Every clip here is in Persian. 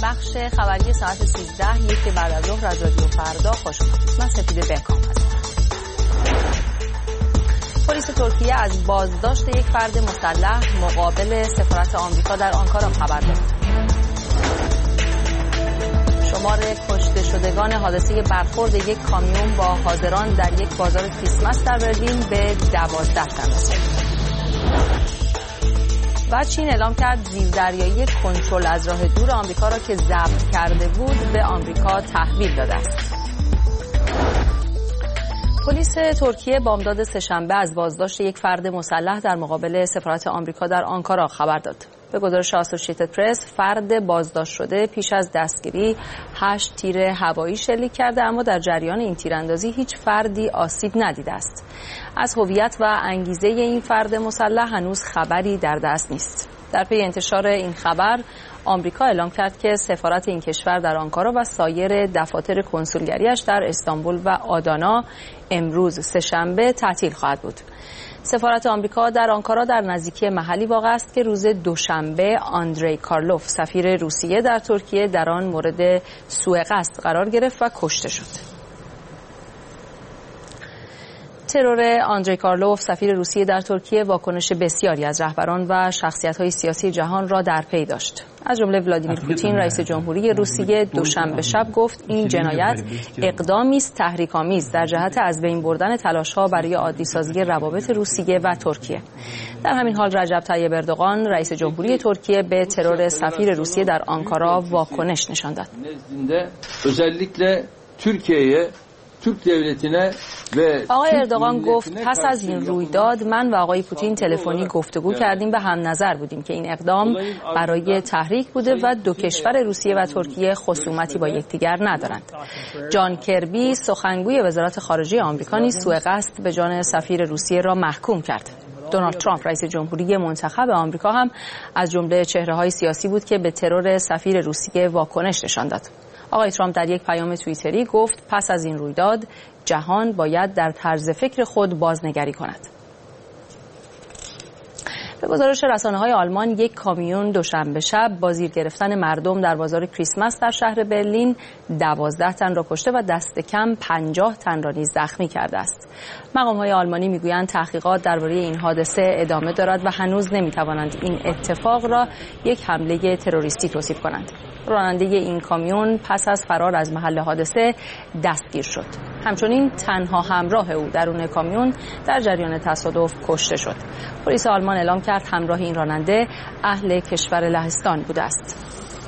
بخش خبری ساعت 13 یک بعد از ظهر از رادیو فردا خوش آمدید. من سپیده بهکام هستم. پلیس ترکیه از بازداشت یک فرد مسلح مقابل سفارت آمریکا در آنکارا خبر داد. شمار کشته شدگان حادثه برخورد یک کامیون با حاضران در یک بازار کریسمس در برلین به 12 تن رسید. و چین اعلام کرد زیردریایی کنترل از راه دور آمریکا را که ضبط کرده بود به آمریکا تحویل داده است. پلیس ترکیه بامداد سه‌شنبه از بازداشت یک فرد مسلح در مقابل سفارت آمریکا در آنکارا خبر داد. به گزارش آسوشییتد پرس، فرد بازداشت شده پیش از دستگیری 8 تیر هوایی شلیک کرده، اما در جریان این تیراندازی هیچ فردی آسیب ندیده است. از هویت و انگیزه این فرد مسلح هنوز خبری در دست نیست. در پی انتشار این خبر، آمریکا اعلام کرد که سفارت این کشور در آنکارا و سایر دفاتر کنسولگریش در استانبول و آدانا امروز سه‌شنبه تعطیل خواهد بود. سفارت آمریکا در آنکارا در نزدیکی محلی واقع است که روز دوشنبه آندری کارلوف سفیر روسیه در ترکیه در آن مورد سوء قصد قرار گرفت و کشته شد. ترور آندری کارلوف سفیر روسیه در ترکیه واکنش بسیاری از رهبران و شخصیت‌های سیاسی جهان را در پی داشت. از جمله ولادیمیر پوتین رئیس جمهوری روسیه دوشنبه شب گفت این جنایت اقدامی است تحریک‌آمیز در جهت از بین بردن تلاش‌ها برای عادی‌سازی روابط روسیه و ترکیه. در همین حال رجب طیب اردوغان رئیس جمهوری ترکیه به ترور سفیر روسیه در آنکارا واکنش نشان داد. آقای اردوغان گفت پس از این رویداد من و آقای پوتین تلفنی گفتگو کردیم و هم نظر بودیم که این اقدام برای تحریک بوده و دو کشور روسیه و ترکیه خصومتی با یکدیگر ندارند. جان کربی سخنگوی وزارت خارجه آمریکا نیز سوء قصد به جان سفیر روسیه را محکوم کرد. دونالد ترامپ رئیس جمهوری منتخب آمریکا هم از جمله چهره‌های سیاسی بود که به ترور سفیر روسیه واکنش نشان داد. آقای ترامپ در یک پیام توییتری گفت پس از این رویداد جهان باید در طرز فکر خود بازنگری کند. به گزارش رسانه‌های آلمان یک کامیون دوشنبه شب با زیر گرفتن مردم در بازار کریسمس در شهر برلین 12 تن را کشته و دست کم 50 تن را نیز زخمی کرده است. مقام‌های آلمانی میگویند تحقیقات درباره این حادثه ادامه دارد و هنوز نمی‌توانند این اتفاق را یک حمله تروریستی توصیف کنند. راننده این کامیون پس از فرار از محل حادثه دستگیر شد. همچنین تنها همراه او درون کامیون در جریان تصادف کشته شد. پلیس آلمان اعلام کرد همراه این راننده اهل کشور لهستان بوده است.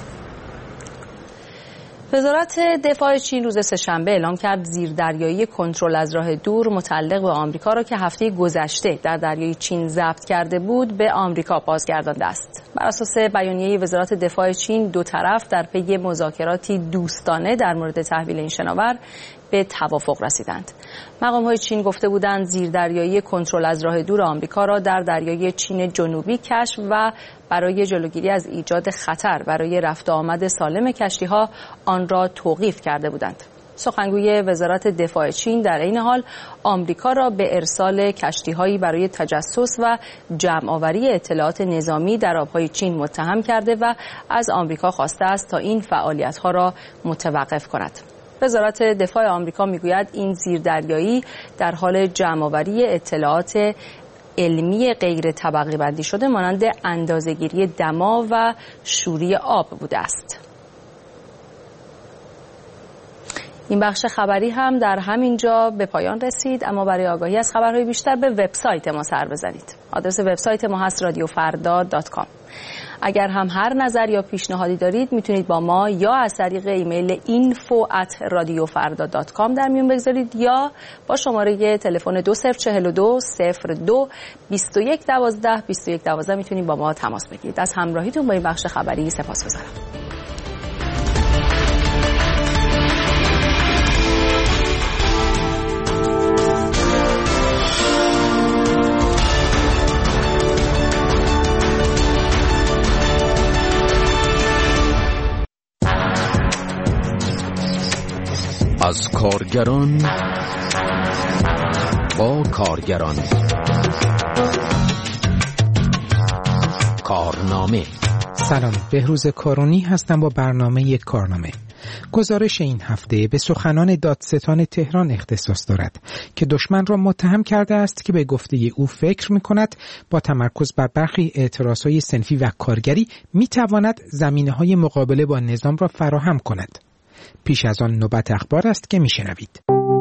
وزارت دفاع چین روز سه‌شنبه اعلام کرد زیردریایی کنترل از راه دور متعلق به آمریکا را که هفته گذشته در دریای چین ضبط کرده بود به آمریکا بازگردانده است. بر اساس بیانیه وزارت دفاع چین دو طرف در پی مذاکراتی دوستانه در مورد تحویل این شناور به توافق رسیدند. مقام‌های چین گفته بودند زیردریایی کنترل از راه دور آمریکا را در دریای چین جنوبی کشف و برای جلوگیری از ایجاد خطر برای رفت و آمد سالم کشتی‌ها آن را توقیف کرده بودند. سخنگوی وزارت دفاع چین در این حال آمریکا را به ارسال کشتی‌هایی برای تجسس و جمع‌آوری اطلاعات نظامی در آب‌های چین متهم کرده و از آمریکا خواسته است تا این فعالیت‌ها را متوقف کند. وزارت دفاع آمریکا میگوید این زیردریایی در حال جمع‌آوری اطلاعات علمی غیر طبقه بندی شده مانند اندازه‌گیری دما و شوری آب بوده است. این بخش خبری هم در همین جا به پایان رسید، اما برای آگاهی از خبرهای بیشتر به وبسایت ما سر بزنید. آدرس وبسایت ما هست radiofarda.com. اگر هم هر نظر یا پیشنهادی دارید میتونید با ما یا از طریق ایمیل info@radiofarda.com در میون بگذارید یا با شماره تلفن 2042 02 2112 2112 میتونید با ما تماس بگیرید. از همراهیتون با این بخش خبری سپاسگزارم. از کارگران با کارگران کارنامه سلام، بهروز کارونی هستم با برنامه کارنامه. گزارش این هفته به سخنان دادستان تهران اختصاص دارد که دشمن را متهم کرده است که به گفته او فکر می‌کند با تمرکز بر برخی اعتراضهای صنفی و کارگری می‌تواند زمینه‌های مقابله با نظام را فراهم کند. پیش از آن نوبت اخبار است که می‌شنوید.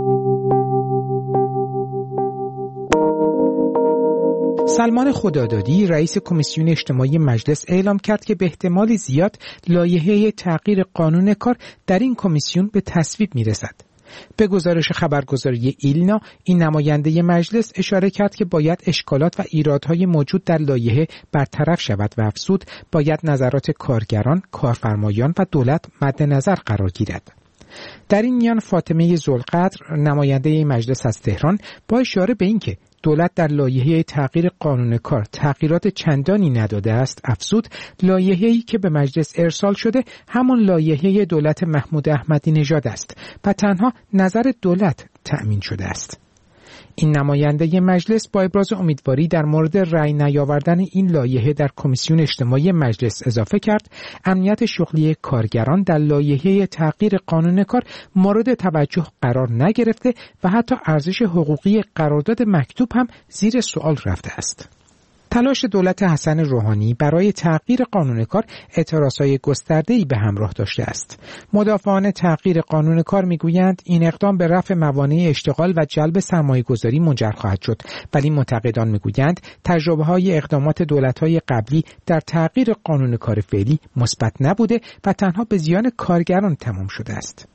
سلمان خدادادی رئیس کمیسیون اجتماعی مجلس اعلام کرد که به احتمال زیاد لایحه تغییر قانون کار در این کمیسیون به تصویب میرسد. به گزارش خبرگزاری ایلنا، این نماینده مجلس اشاره کرد که باید اشکالات و ایرادهای موجود در لایحه برطرف شود و افزود باید نظرات کارگران، کارفرمایان و دولت مد نظر قرار گیرد. در این میان فاطمه ذوالقدر نماینده مجلس از تهران با اشاره به اینکه دولت در لایحه تغییر قانون کار تغییرات چندانی نداده است افزود لایحه‌ای که به مجلس ارسال شده همان لایحه دولت محمود احمدی نژاد است و تنها نظر دولت تأمین شده است. این نماینده مجلس با ابراز امیدواری در مورد رأی نیاوردن این لایحه در کمیسیون اجتماعی مجلس اضافه کرد امنیت شغلی کارگران در لایحه تغییر قانون کار مورد توجه قرار نگرفته و حتی ارزش حقوقی قرارداد مکتوب هم زیر سوال رفته است. تلاش دولت حسن روحانی برای تغییر قانون کار اعتراضهای گسترده‌ای به همراه داشته است. مدافعان تغییر قانون کار میگویند این اقدام به رفع موانع اشتغال و جلب سرمایه‌گذاری منجر خواهد شد، ولی منتقدان میگویند تجربه‌های اقدامات دولت‌های قبلی در تغییر قانون کار فعلی مثبت نبوده و تنها به زیان کارگران تمام شده است.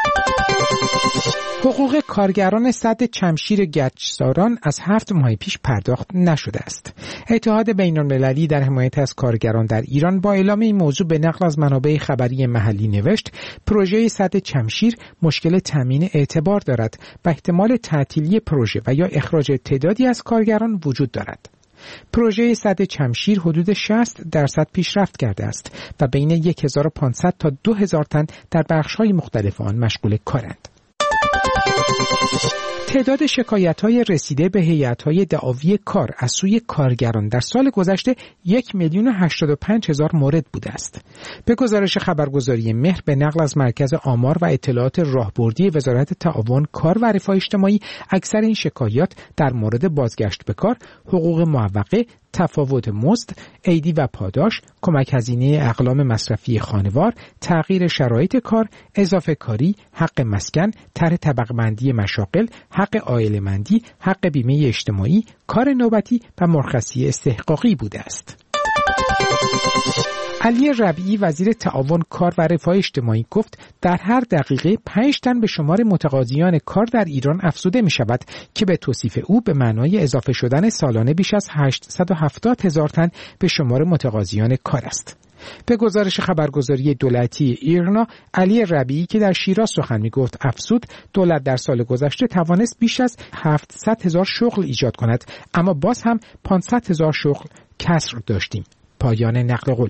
حقوق کارگران سد چمشیر گچساران از 7 ماه پیش پرداخت نشده است. اتحاد بین‌المللی در حمایت از کارگران در ایران با اعلام این موضوع به نقل از منابع خبری محلی نوشت پروژه سد چمشیر مشکل تامین اعتبار دارد و احتمال تعطیلی پروژه و یا اخراج تعدادی از کارگران وجود دارد. پروژه سد چمشیر حدود 60% پیشرفت کرده است و بین 1500 تا 2000 تن در بخش‌های مختلف آن مشغول کارند. تعداد شکایت‌های رسیده به هیئت‌های دعاوی کار از سوی کارگران در سال گذشته 1,085,000 مورد بوده است. به گزارش خبرگزاری مهر به نقل از مرکز آمار و اطلاعات راهبردی وزارت تعاون کار و رفاه اجتماعی، اکثر این شکایات در مورد بازگشت به کار، حقوق معوقه، تفاوت مزد، عیدی و پاداش، کمک هزینه اقلام مصرفی خانوار، تغییر شرایط کار، اضافه کاری، حق مسکن، طرح طبقه‌بندی مشاغل، حق عائله‌مندی، حق بیمه اجتماعی، کار نوبتی و مرخصی استحقاقی بوده است. علی ربیعی وزیر تعاون کار و رفاه اجتماعی گفت در هر دقیقه 5 تن به شمار متقاضیان کار در ایران افزوده می شود که به توصیف او به معنای اضافه شدن سالانه بیش از 870,000 تن به شمار متقاضیان کار است. به گزارش خبرگزاری دولتی ایرنا، علی ربیعی که در شیراز سخن می‌گفت افزود دولت در سال گذشته توانست بیش از 700,000 شغل ایجاد کند، اما باز هم 500,000 شغل کسر داشتیم. پایان نقل قول.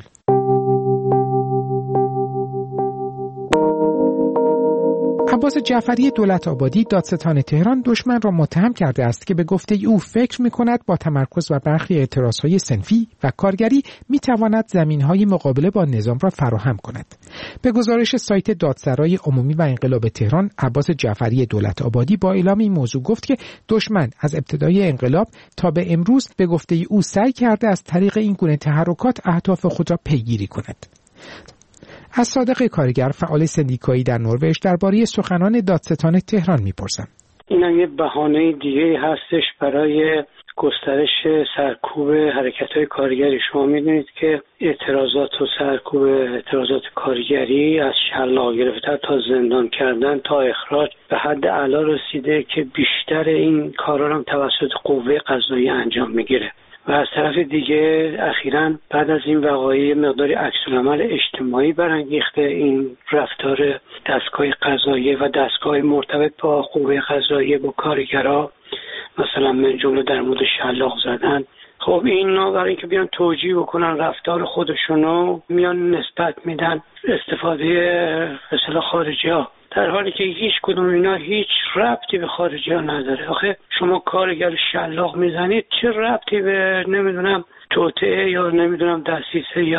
عباس جعفری دولت آبادی دادستان تهران دشمن را متهم کرده است که به گفته او فکر می‌کند با تمرکز بر برخی اعتراضهای صنفی و کارگری می‌تواند زمینهای مقابله با نظام را فراهم کند. به گزارش سایت دادسرای عمومی و انقلاب تهران، عباس جعفری دولت آبادی با اعلام این موضوع گفت که دشمن از ابتدای انقلاب تا به امروز به گفته او سعی کرده از طریق این گونه تحرکات اهداف خود را پیگیری کند. از صادق کارگر فعال سندیکایی در نروژ درباره سخنان دادستان تهران میپرسم. این یه بهانه دیگه هستش برای گسترش سرکوب حرکت‌های کارگری. شما می‌دونید که اعتراضات و سرکوب اعتراضات کارگری از شلاق گرفتن تا زندان کردن تا اخراج به حد اعلا رسیده که بیشتر این کارا هم توسط قوه قضاییه انجام میگیره. و از طرف دیگه اخیراً بعد از این وقایع مقداری عکس‌العمل اجتماعی برانگیخته این رفتار دستگاه قضاییه و دستگاه مرتبط با قوه قضاییه با کارگرها، مثلا من جمله در مورد شلاق زدن. خب اینا برای اینکه بیان توجیه بکنن رفتار خودشونو میان نسبت میدن استفاده اصطلاح خارجی‌ها، در حالی که هیچ کدوم اینا هیچ ربطی به خارجی‌ها نداره. آخه شما کارگر شلاق میزنید چه ربطی به نمیدونم توطئه یا نمیدونم دسیسه یا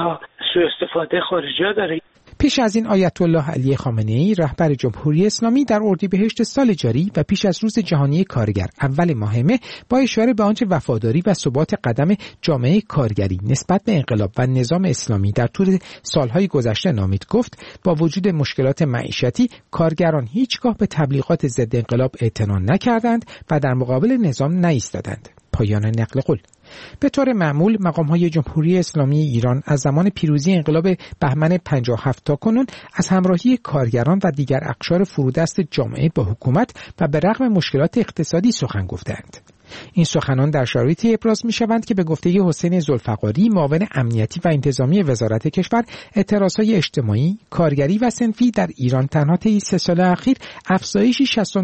سوء استفاده خارجی‌ها داره. پیش از این آیت الله علی خامنه‌ای رهبر جمهوری اسلامی در اردیبهشت سال جاری و پیش از روز جهانی کارگر اول ماه مه با اشاره به آنچه وفاداری و ثبات قدم جامعه کارگری نسبت به انقلاب و نظام اسلامی در طول سالهای گذشته نامید گفت با وجود مشکلات معیشتی کارگران هیچگاه به تبلیغات ضد انقلاب اعتنا نکردند و در مقابل نظام نایستادند. پایان نقل قول. به طور معمول مقام‌های جمهوری اسلامی ایران از زمان پیروزی انقلاب بهمن 57 تا کنون از همراهی کارگران و دیگر اقشار فرودست جامعه با حکومت و به رغم مشکلات اقتصادی سخن گفتند. این سخنان در شرایطی ابراز می‌شوند که به گفته حسین ذوالفقاری معاون امنیتی و انتظامی وزارت کشور اعتراضهای اجتماعی، کارگری و صنفی در ایران تنها طی 3 سال اخیر افزایشی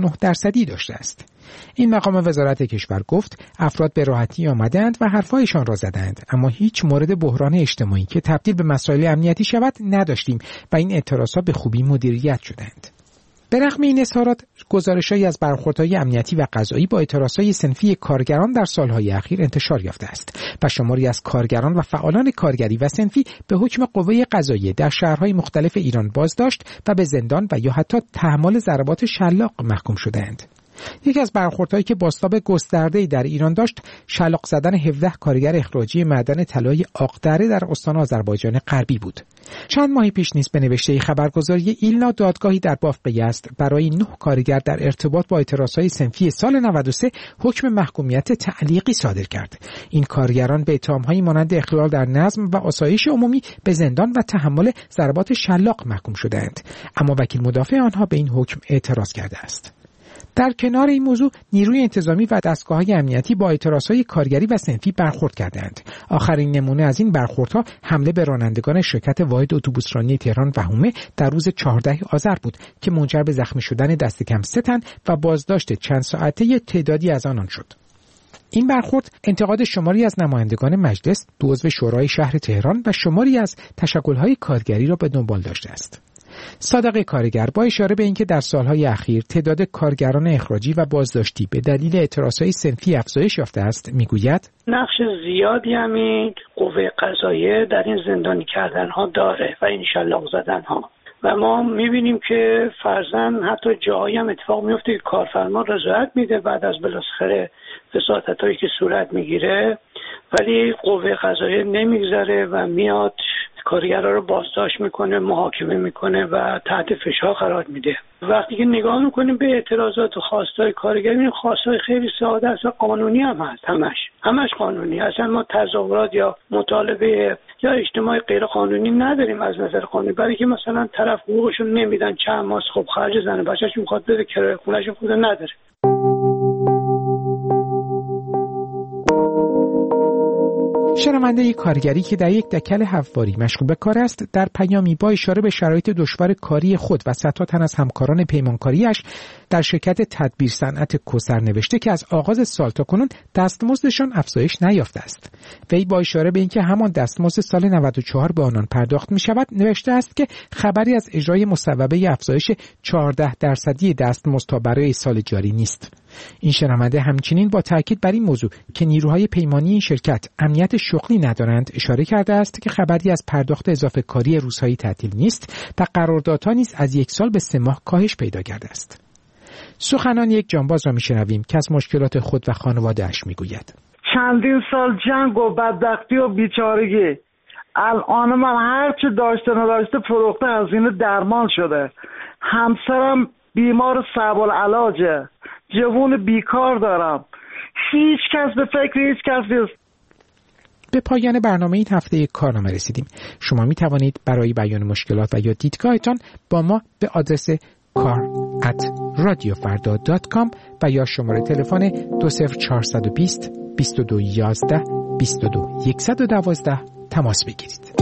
69% داشته است. این مقام وزارت کشور گفت افراد به راحتی آمدند و حرفایشان را زدند، اما هیچ مورد بحران اجتماعی که تبدیل به مسائل امنیتی شود نداشتیم و این اعتراضات به خوبی مدیریت شدند. به رغم این اظهارات، گزارش‌هایی از برخوردهای امنیتی و قضایی با اعتراضهای صنفی کارگران در سالهای اخیر انتشار یافته است و شماری از کارگران و فعالان کارگری و صنفی به حکم قوه قضاییه در شهرهای مختلف ایران بازداشت و به زندان و یا حتی تحمل ضربات شلاق محکوم شدند. یکی از برخوردهایی که بازتاب گسترده‌ای در ایران داشت، شلاق زدن 17 کارگر اخراجی معدن طلای آقدره در استان آذربایجان غربی بود. چند ماه پیش نیز به نوشته خبرگزاری ایلنا دادگاهی در بافق یزد برای 9 کارگر در ارتباط با اعتراضهای صنفی سال 93 حکم محکومیت تعلیقی صادر کرد. این کارگران به اتهام‌هایی مانند اخلال در نظم و آسایش عمومی به زندان و تحمل ضربات شلاق محکوم شدند، اما وکیل مدافع آنها به این حکم اعتراض کرده است. در کنار این موضوع نیروی انتظامی و دستگاه‌های امنیتی با اعتراضهای کارگری و صنفی برخورد کردند. آخرین نمونه از این برخوردها حمله به رانندگان شرکت واحد اتوبوسرانی تهران وهومه در روز 14 آذر بود که منجر به زخمی شدن دست کم 3 تن و بازداشت چند ساعته تعدادی از آنان شد. این برخورد انتقاد شماری از نمایندگان مجلس، 2 عضو شورای شهر تهران و شماری از تشکل‌های کارگری را به دنبال داشته است. صادق کارگر با اشاره به اینکه در سالهای اخیر تعداد کارگران اخراجی و بازداشتی به دلیل اعتراضهای صنفی افزایش یافته است میگوید نقش زیادی همین قوه قضاییه در این زندانی کردن ها داره و این شلاق زدن ها و ما میبینیم که فرضاً حتی جایی هم اتفاق میفته که کارفرما رضایت میده بعد از بالاخره فسادتایی که صورت میگیره، ولی قوه قضاییه نمیگذره و میاد کارگرها رو بازداشت میکنه، محاکمه میکنه و تحت فشار قرار میده. وقتی که نگاه میکنیم به اعتراضات و خواستای کارگری، این خواستای خیلی ساده است و قانونی هم هست، همش قانونی. اصلا ما تظاهرات یا مطالبه یا اجتماع غیر قانونی نداریم از نظر قانونی، برای که مثلا طرف حقوقشون نمیدن چند ماه، خب خرج زن و بچه‌ش میخواد بده کرایه خونه‌ش خود نداره. شنونده کارگری که در یک دکل حفاری مشغول به کار است، در پیامی با اشاره به شرایط دشوار کاری خود و صدها تن از همکاران پیمانکاریش در شرکت تدبیر صنعت کوثر نوشته که از آغاز سال تا کنون دستمزدشان افزایش نیافته است. وی با اشاره به اینکه همان دستمزد سال 94 به آنان پرداخت می شود نوشته است که خبری از اجرای مصوبه افزایش 14% دستمزد تا برای سال جاری نیست. این شنونده همچنین با تاکید بر این موضوع که نیروهای پیمانی این شرکت امنیت شغلی ندارند اشاره کرده است که خبری از پرداخت اضافه کاری روزهای تعطیل نیست و قراردادها نیز از 1 سال به 3 ماه کاهش پیدا کرده است. سخنان یک جانباز را میشنویم که از مشکلات خود و خانواده‌اش میگوید. چندین سال جنگ و بدبختی و بیچارگی، الان من هر چه داشته نداشته فروخته، هزینه درمان شده، همسرم بیمار صعب العلاجه، جوون بیکار دارم، هیچ کس به فکر هیچ کس نیست. به پایان برنامه این هفته کارنامه رسیدیم. شما می توانید برای بیان مشکلات و یا دیدگاهتان با ما به آدرس kar@radiofarda.com و یا شماره تلفن 20420 2211 22 112 تماس بگیرید.